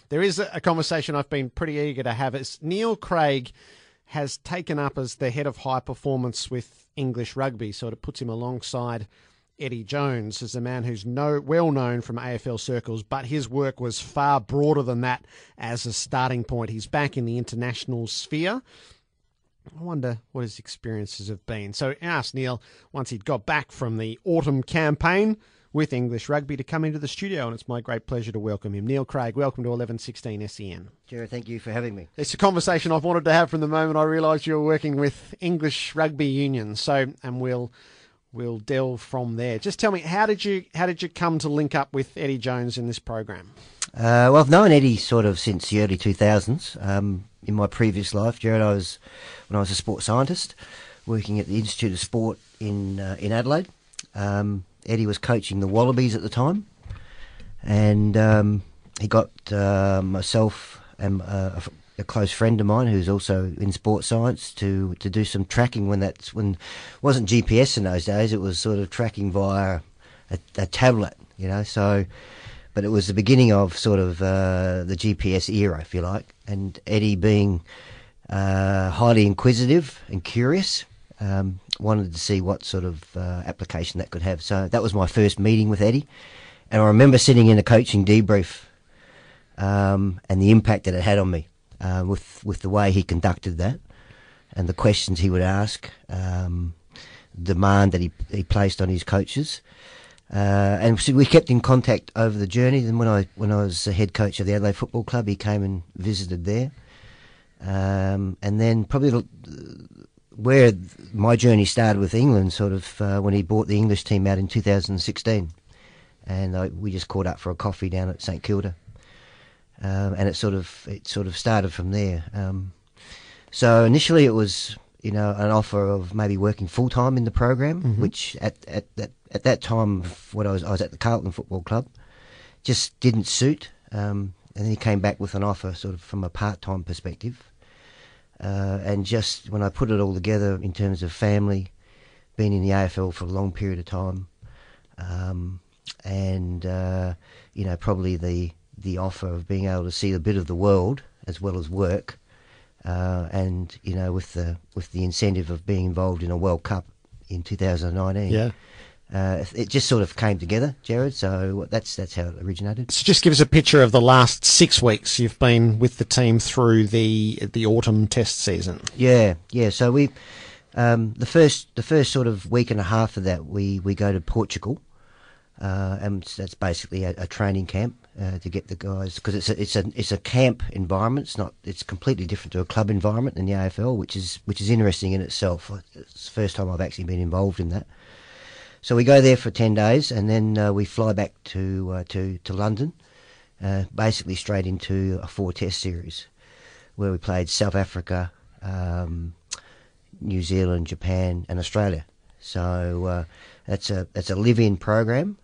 there is a conversation I've been pretty eager to have. It's Neil Craig has taken up as the head of high performance with English rugby, so it puts him alongside Eddie Jones as a man who's well known from AFL circles, but his work was far broader than that as a starting point. He's back in the international sphere. I wonder what his experiences have been. So I asked Neil, once he'd got back from the autumn campaign with English rugby, to come into the studio, and it's my great pleasure to welcome him. Neil Craig, welcome to 1116 SEN. Jared, thank you for having me. It's a conversation I've wanted to have from the moment I realised you were working with English Rugby Union. And we'll delve from there. Just tell me, how did you come to link up with Eddie Jones in this program? Well, I've known Eddie sort of since the early 2000s. In my previous life, Jared, when I was a sports scientist working at the Institute of Sport in Adelaide. Eddie was coaching the Wallabies at the time, and he got myself and a close friend of mine who's also in sports science to do some tracking when it wasn't GPS in those days. It was sort of tracking via a tablet, so. But it was the beginning of sort of the GPS era, if you like, and Eddie, being highly inquisitive and curious, wanted to see what sort of application that could have. So that was my first meeting with Eddie, and I remember sitting in a coaching debrief and the impact that it had on me with the way he conducted that and the questions he would ask, demand that he placed on his coaches. And so we kept in contact over the journey. Then when I was the head coach of the Adelaide Football Club, he came and visited there. And then probably where my journey started with England, sort of when he brought the English team out in 2016, and we just caught up for a coffee down at St Kilda, and it sort of started from there. So initially it was an offer of maybe working full time in the program, mm-hmm. which at that time, when I was at the Carlton Football Club, just didn't suit. And then he came back with an offer sort of from a part-time perspective. And just when I put it all together in terms of family, being in the AFL for a long period of time, and probably the offer of being able to see a bit of the world as well as work, and with the incentive of being involved in a World Cup in 2019. Yeah. It just sort of came together, Jared, so that's how it originated. So just give us a picture of the last 6 weeks you've been with the team through the autumn test season. Yeah, so we the first sort of week and a half of that we go to Portugal, and that's basically a training camp to get the guys, because it's a camp environment. It's completely different to a club environment in the AFL, which is interesting in itself. It's the first time I've actually been involved in that. So we go there for 10 days, and then we fly back to London, basically straight into a 4-test series, where we played South Africa, New Zealand, Japan, and Australia. So that's a live-in program.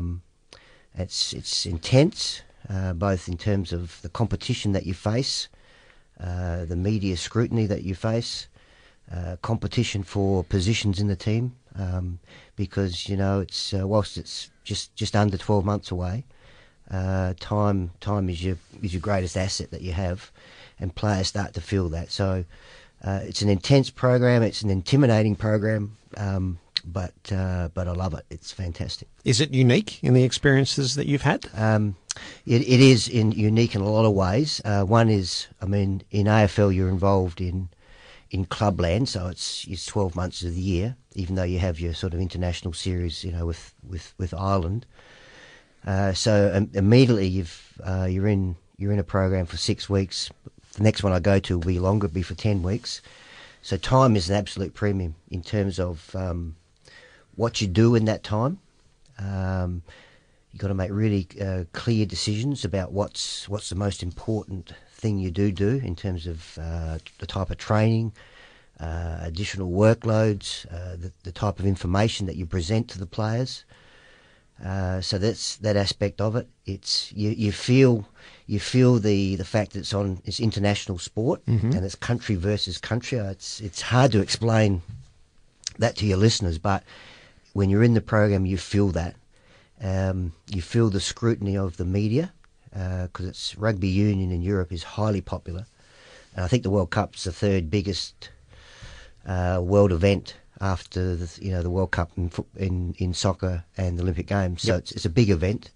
It's intense, both in terms of the competition that you face, the media scrutiny that you face, competition for positions in the team. Because it's whilst it's just under 12 months away, time is your greatest asset that you have, and players start to feel that. So it's an intense program, it's an intimidating program, but I love it. It's fantastic. Is it unique in the experiences that you've had? It is unique in a lot of ways. One is, in AFL you're involved in clubland, so it's 12 months of the year, even though you have your sort of international series, with Ireland. So immediately you're in a program for 6 weeks. The next one I go to will be longer, it'll be for 10 weeks. So time is an absolute premium in terms of what you do in that time. You've got to make really clear decisions about what's the most important thing you do in terms of the type of training, additional workloads, the type of information that you present to the players. So that's that aspect of it. It's you feel the fact that it's international sport, mm-hmm. and it's country versus country. It's hard to explain that to your listeners, but when you're in the program, you feel that. You feel the scrutiny of the media. because it's rugby union in Europe is highly popular. And I think the World Cup's the third biggest world event after the World Cup in soccer and the Olympic Games. So it's a big event.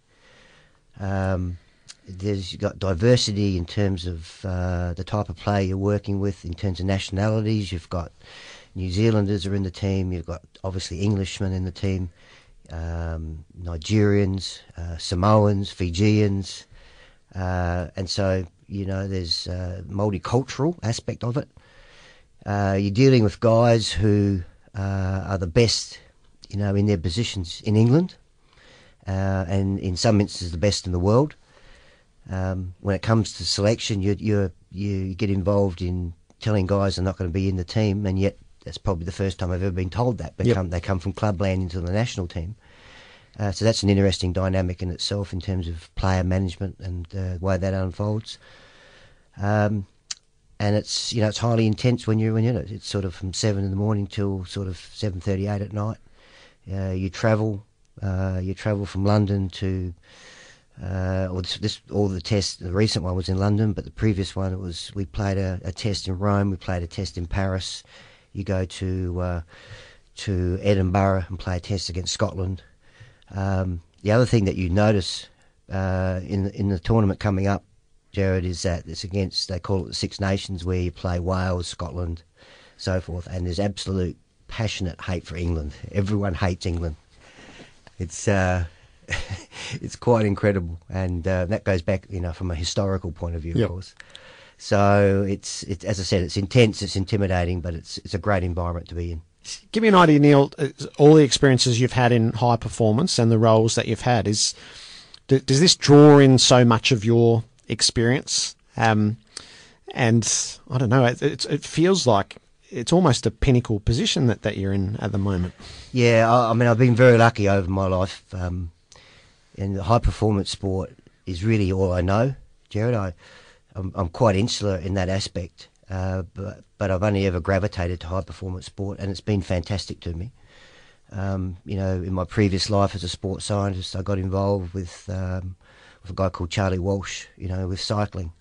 You've got diversity in terms of the type of player you're working with, in terms of nationalities. You've got New Zealanders are in the team. You've got obviously Englishmen in the team, Nigerians, Samoans, Fijians, and so there's a multicultural aspect of it. You're dealing with guys who are the best, in their positions in England, and in some instances the best in the world. When it comes to selection, you get involved in telling guys they're not going to be in the team, and yet that's probably the first time I've ever been told that. They come from clubland into the national team. So that's an interesting dynamic in itself in terms of player management and the way that unfolds. And it's it's highly intense when you're in it. It's sort of from 7 in the morning till sort of 7:38 at night. You travel from London to all the tests. The recent one was in London, but the previous one we played a test in Rome. We played a test in Paris. You go to Edinburgh and play a test against Scotland. The other thing that you notice in the tournament coming up, Jared, is that it's against, they call it the Six Nations, where you play Wales, Scotland, so forth, and there's absolute passionate hate for England. Everyone hates England. It's it's quite incredible, and that goes back, from a historical point of view, of course. So it's as I said, it's intense, it's intimidating, but it's a great environment to be in. Give me an idea, Neil, all the experiences you've had in high performance and the roles that you've had, does this draw in so much of your experience? And I don't know, it feels like it's almost a pinnacle position that you're in at the moment. Yeah, I mean, I've been very lucky over my life, and the high performance sport is really all I know, Jared. I'm quite insular in that aspect, but I've only ever gravitated to high performance sport, and it's been fantastic to me. In my previous life as a sports scientist, I got involved with a guy called Charlie Walsh, with cycling.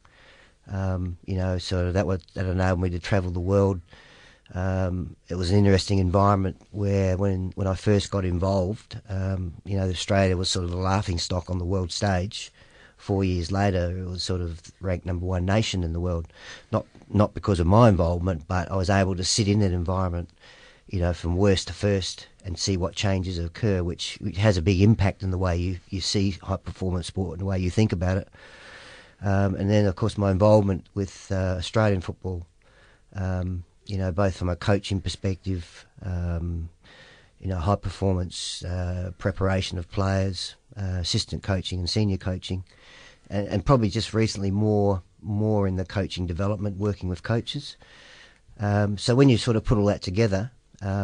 So that enabled me to travel the world. It was an interesting environment where when I first got involved, Australia was sort of the laughing stock on the world stage. 4 years later, it was sort of ranked number one nation in the world. Not because of my involvement, but I was able to sit in that environment, from worst to first, and see what changes occur, which has a big impact in the way you see high performance sport and the way you think about it. And then, of course, my involvement with Australian football, both from a coaching perspective, high performance preparation of players, assistant coaching and senior coaching, and probably just recently more in the coaching development, working with coaches. So when you sort of put all that together,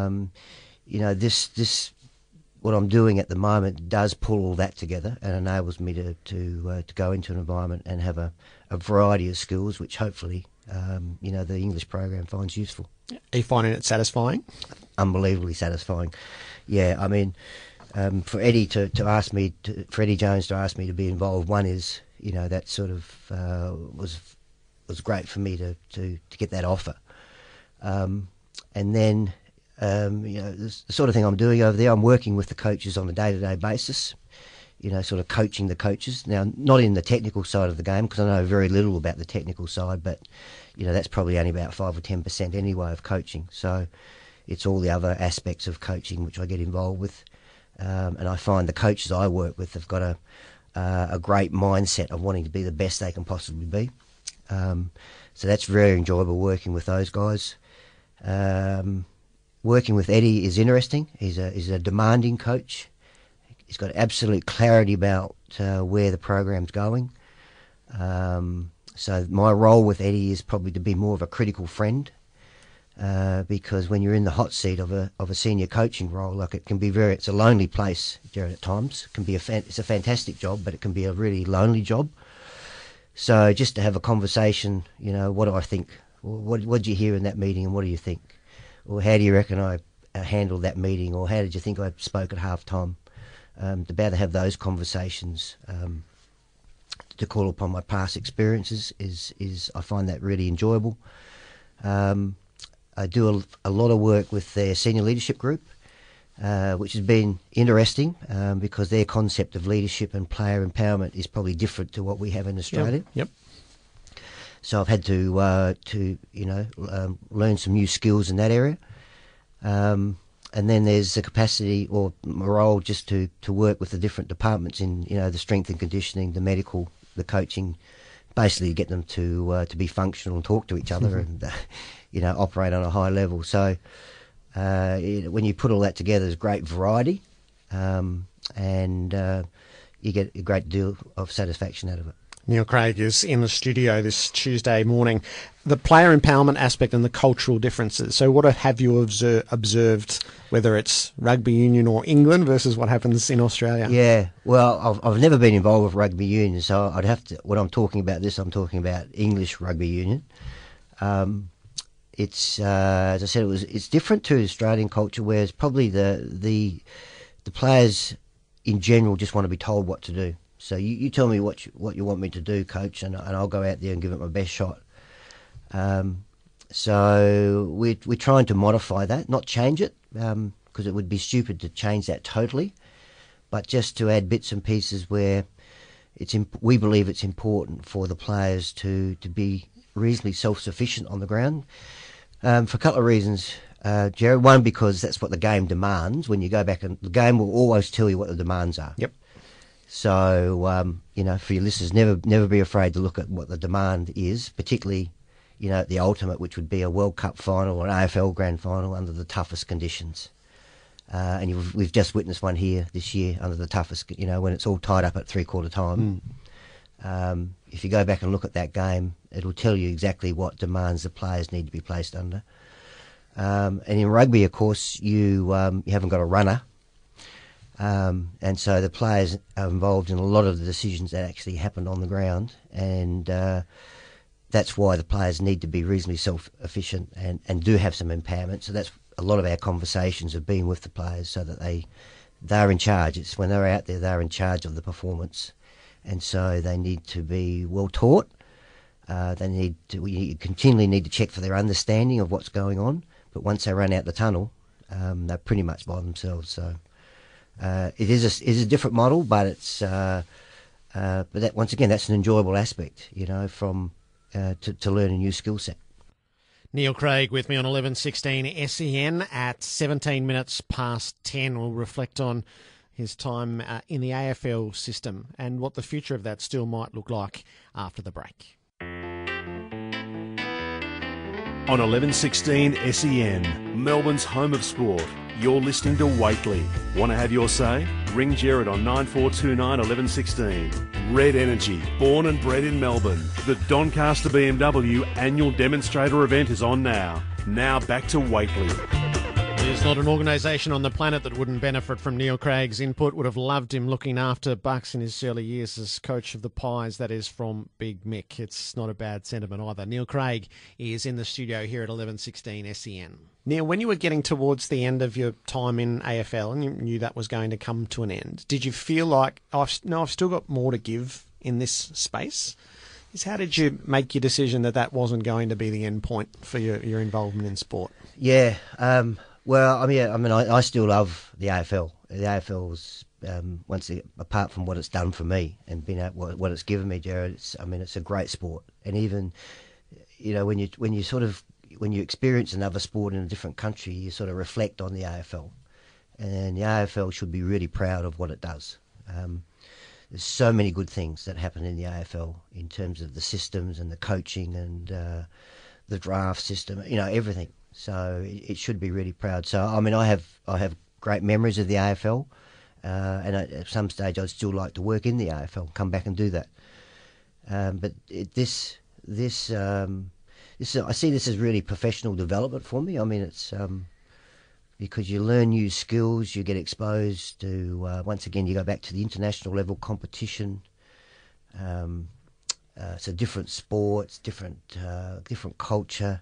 this what I'm doing at the moment does pull all that together and enables me to go into an environment and have a variety of skills, which hopefully the English program finds useful. Are you finding it satisfying? Unbelievably satisfying. Yeah, I mean, for Eddie for Eddie Jones to ask me to be involved, one is, that sort of was great for me to get that offer. And then, the sort of thing I'm doing over there, I'm working with the coaches on a day-to-day basis, sort of coaching the coaches. Now, not in the technical side of the game, because I know very little about the technical side, but, that's probably only about 5 or 10% anyway of coaching. So it's all the other aspects of coaching which I get involved with. And I find the coaches I work with have got a great mindset of wanting to be the best they can possibly be. So that's very enjoyable working with those guys. Working with Eddie is interesting. He's a demanding coach. He's got absolute clarity about where the program's going. So my role with Eddie is probably to be more of a critical friend, because when you're in the hot seat of a senior coaching role, like it's a lonely place, Jared, at times. It can be it's a fantastic job, but it can be a really lonely job. So just to have a conversation, what do I think? What did you hear in that meeting, and what do you think? Or how do you reckon I handled that meeting? Or how did you think I spoke at half time? To be able to have those conversations to call upon my past experiences is I find that really enjoyable. I do a lot of work with their senior leadership group, which has been interesting because their concept of leadership and player empowerment is probably different to what we have in Australia. Yep. So I've had to learn some new skills in that area. And then there's the capacity or role just to work with the different departments in, the strength and conditioning, the medical, the coaching, basically get them to be functional and talk to each other and, operate on a high level. So when you put all that together, there's great variety and you get a great deal of satisfaction out of it. Neil Craig is in the studio this Tuesday morning. The player empowerment aspect and the cultural differences. So what have you observed, whether it's rugby union or England versus what happens in Australia? Yeah, well, I've never been involved with rugby union, so I'd have to, when I'm talking about this, I'm talking about English rugby union. It's, as I said, it's different to Australian culture, where it's probably the players in general just want to be told what to do. So you tell me what you want me to do, coach, and I'll go out there and give it my best shot. So we're trying to modify that, not change it, because it would be stupid to change that totally, but just to add bits and pieces where we believe it's important for the players to be reasonably self-sufficient on the ground, for a couple of reasons, Jared. One, because that's what the game demands. When you go back, and the game will always tell you what the demands are. Yep. So, for your listeners, never be afraid to look at what the demand is, particularly, the ultimate, which would be a World Cup final or an AFL Grand Final under the toughest conditions. And we've just witnessed one here this year under the toughest, when it's all tied up at three-quarter time. If you go back and look at that game, it'll tell you exactly what demands the players need to be placed under. And in rugby, of course, you haven't got a runner. And so the players are involved in a lot of the decisions that actually happen on the ground, and that's why the players need to be reasonably self-efficient and do have some empowerment. So that's a lot of our conversations have been with the players, so that they're in charge. It's when they're out there, they're in charge of the performance, and so they need to be well taught. We continually need to check for their understanding of what's going on. But once they run out the tunnel, they're pretty much by themselves. So. It is a different model, but it's but that, once again, that's an enjoyable aspect, from to learn a new skill set. Neil Craig with me on 11:16 SEN at 17 minutes past 10. We'll reflect on his time in the AFL system and what the future of that still might look like after the break. On 11:16 SEN, Melbourne's home of sport. You're listening to Waitley. Want to have your say? Ring Jared on 9429 1116. Red Energy, born and bred in Melbourne. The Doncaster BMW annual demonstrator event is on now. Now back to Waitley. There's not an organisation on the planet that wouldn't benefit from Neil Craig's input. Would have loved him looking after Bucks in his early years as coach of the Pies. That is from Big Mick. It's not a bad sentiment either. Neil Craig is in the studio here at 11:16 SEN. Neil, when you were getting towards the end of your time in AFL and you knew that was going to come to an end, did you feel like, I've still got more to give in this space? How did you make your decision that wasn't going to be the end point for your involvement in sport? Yeah, well, I still love the AFL. The AFL's once again, apart from what it's done for me and what it's given me, Jared. It's a great sport, and even when you experience another sport in a different country, you sort of reflect on the AFL, and the AFL should be really proud of what it does. There's so many good things that happen in the AFL in terms of the systems and the coaching and the draft system, everything. So it should be really proud. So I have great memories of the AFL, and at some stage I'd still like to work in the AFL, come back and do that. But I see this as really professional development for me. It's because you learn new skills, you get exposed to once again you go back to the international level competition. It's a different sport, it's different culture.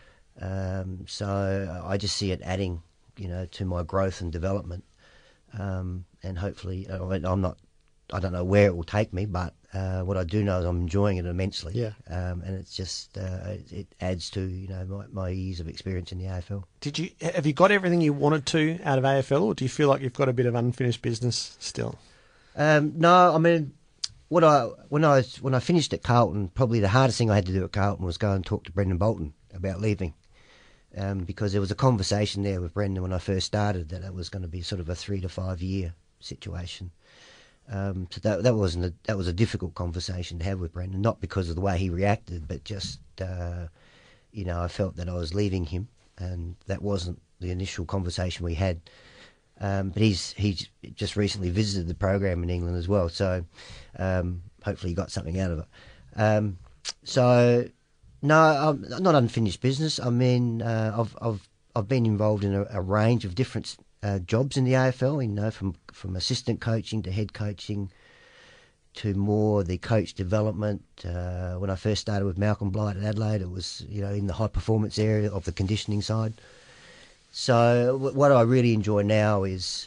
So I just see it adding, to my growth and development, and hopefully, I don't know where it will take me, but What I do know is I'm enjoying it immensely. Yeah. And it's just it adds to my years of experience in the AFL. Have you got everything you wanted to out of AFL, or do you feel like you've got a bit of unfinished business still? No, I mean, when I finished at Carlton, probably the hardest thing I had to do at Carlton was go and talk to Brendan Bolton about leaving, because there was a conversation there with Brendan when I first started that it was going to be sort of a 3 to 5 year situation. So that was a difficult conversation to have with Brendan, not because of the way he reacted, but just I felt that I was leaving him, and that wasn't the initial conversation we had. But he's just recently visited the program in England as well, so hopefully he got something out of it. So no, I'm not unfinished business. I mean, I've been involved in a range of different jobs in the AFL. From assistant coaching to head coaching to more the coach development. When I first started with Malcolm Blight at Adelaide, it was in the high performance area of the conditioning side. So what I really enjoy now is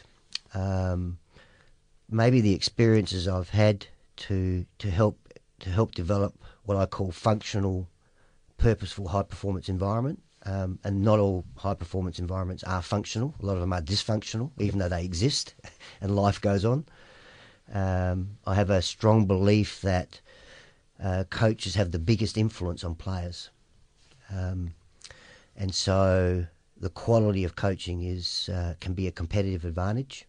maybe the experiences I've had to help develop what I call functional, purposeful high performance environment. And not all high performance environments are functional. A lot of them are dysfunctional, even though they exist and life goes on. I have a strong belief that coaches have the biggest influence on players, and so the quality of coaching can be a competitive advantage.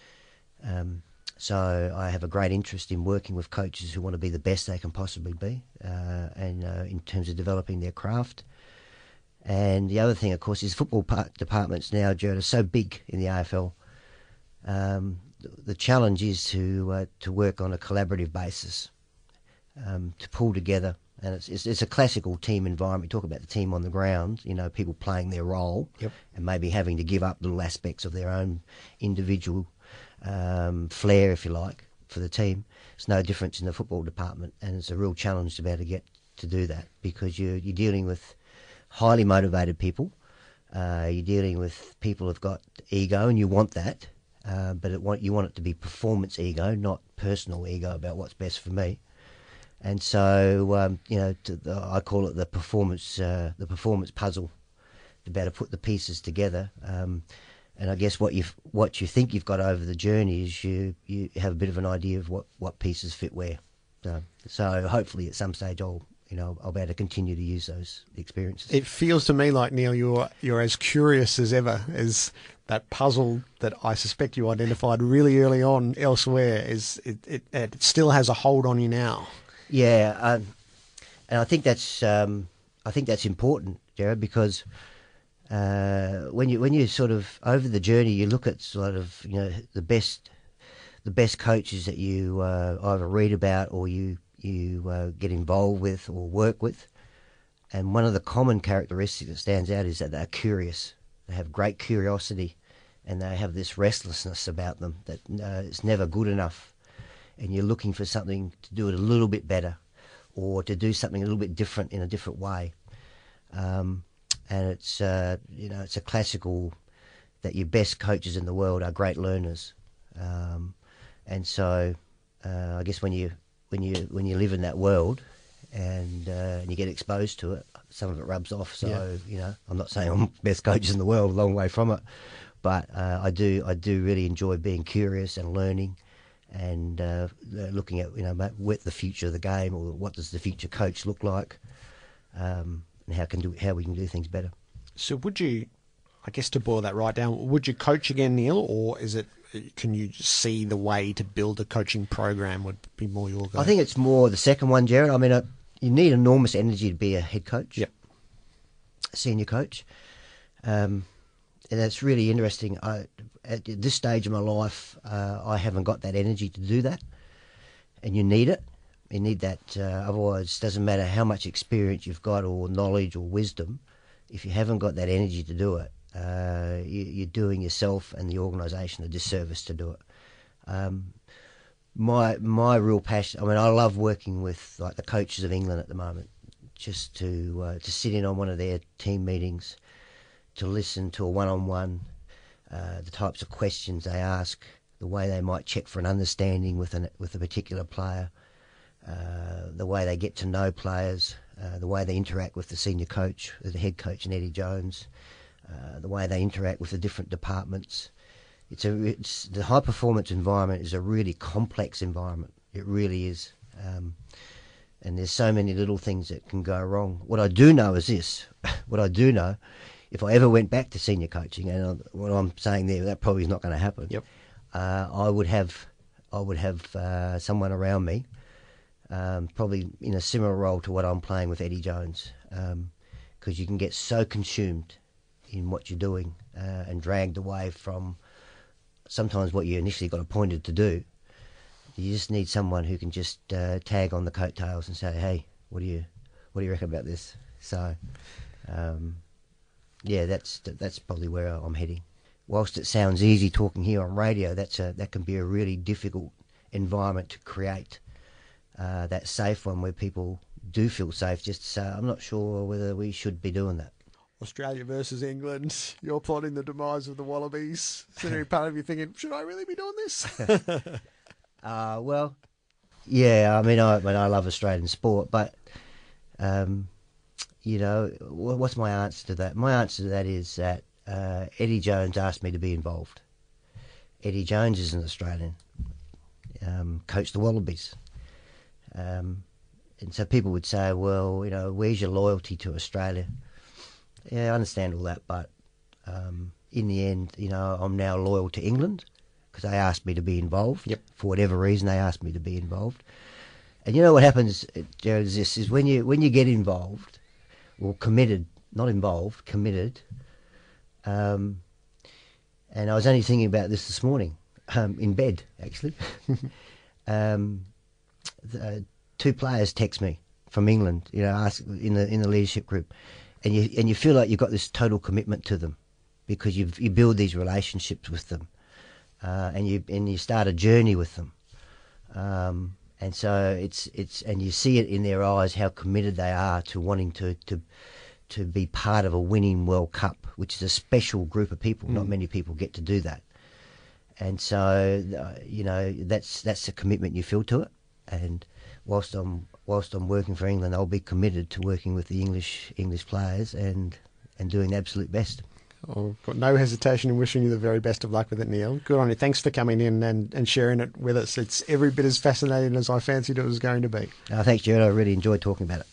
So I have a great interest in working with coaches who want to be the best they can possibly be, and in terms of developing their craft. And the other thing, of course, is football departments now, Jared, are so big in the AFL. The challenge is to work on a collaborative basis, to pull together. And it's a classical team environment. We talk about the team on the ground, people playing their role, yep, and maybe having to give up little aspects of their own individual flair, if you like, for the team. It's no difference in the football department, and it's a real challenge to be able to get to do that, because you're dealing with highly motivated people. You're dealing with people who've got ego, and you want that, but you want it to be performance ego, not personal ego about what's best for me. And so, I call it the performance puzzle, to be able to put the pieces together. And I guess what you think you've got over the journey is you have a bit of an idea of what pieces fit where. So hopefully at some stage I'll be able to continue to use those experiences. It feels to me like, Neil, you're as curious as ever as that puzzle that I suspect you identified really early on elsewhere. It still has a hold on you now. Yeah, and I think that's important, Jared, because when you sort of over the journey, you look at sort of the best coaches that you either read about or you get involved with or work with, and one of the common characteristics that stands out is that they're curious. They have great curiosity, and they have this restlessness about them that it's never good enough, and you're looking for something to do it a little bit better, or to do something a little bit different in a different way. And it's it's a classical that your best coaches in the world are great learners, and so I guess when you live in that world and you get exposed to it, some of it rubs off. So I'm not saying I'm the best coaches in the world, a long way from it, but I do really enjoy being curious and learning, and looking at what the future of the game, or what does the future coach look like, and how we can do things better. So would you, I guess to boil that right down, would you coach again, Neil, or can you see the way to build a coaching program would be more your goal? I think it's more the second one, Jared. I mean, you need enormous energy to be a head coach, yep, a senior coach, and that's really interesting. At this stage of my life, I haven't got that energy to do that, and you need it. You need that, otherwise it doesn't matter how much experience you've got or knowledge or wisdom. If you haven't got that energy to do it, you're doing yourself and the organisation a disservice to do it. My real passion, I mean, I love working with like the coaches of England at the moment, just to sit in on one of their team meetings, to listen to a one-on-one, the types of questions they ask, the way they might check for an understanding with a particular player. the way they get to know players, the way they interact with the senior coach, the head coach and Eddie Jones, the way they interact with the different departments. It's the high performance environment is a really complex environment. It really is. And there's so many little things that can go wrong. What I do know is this. What I do know, if I ever went back to senior coaching, and what I'm saying there, that probably is not going to happen. Yep. I would have someone around me, probably in a similar role to what I'm playing with Eddie Jones, because you can get so consumed in what you're doing and dragged away from sometimes what you initially got appointed to do. You just need someone who can just tag on the coattails and say, "Hey, what do you reckon about this?" So, yeah, that's probably where I'm heading. Whilst it sounds easy talking here on radio, that can be a really difficult environment to create. That safe one where people do feel safe. Just to say, I'm not sure whether we should be doing that. Australia versus England. You're plotting the demise of the Wallabies. Sitting part of you thinking, should I really be doing this? Well, yeah. I mean, I love Australian sport, but you know, what's my answer to that? My answer to that is that Eddie Jones asked me to be involved. Eddie Jones is an Australian, coached the Wallabies, and so people would say, well, you know, where's your loyalty to Australia? Yeah, I understand all that, but in the end, you know, I'm now loyal to England because they asked me to be involved. Yep. For whatever reason, they asked me to be involved. And you know what happens, Jared, is when you get involved, or committed, not involved, committed. And I was only thinking about this morning, in bed, actually. Two players text me from England, you know, ask in the leadership group, and you feel like you've got this total commitment to them because you build these relationships with them, and you start a journey with them, and so it's and you see it in their eyes how committed they are to wanting to be part of a winning World Cup, which is a special group of people. Not many people get to do that, and so you know that's the commitment you feel to it. And whilst I'm working for England, I'll be committed to working with the English players and doing the absolute best. I've got no hesitation in wishing you the very best of luck with it, Neil. Good on you. Thanks for coming in and sharing it with us. It's every bit as fascinating as I fancied it was going to be. Thanks, Jared. I really enjoyed talking about it.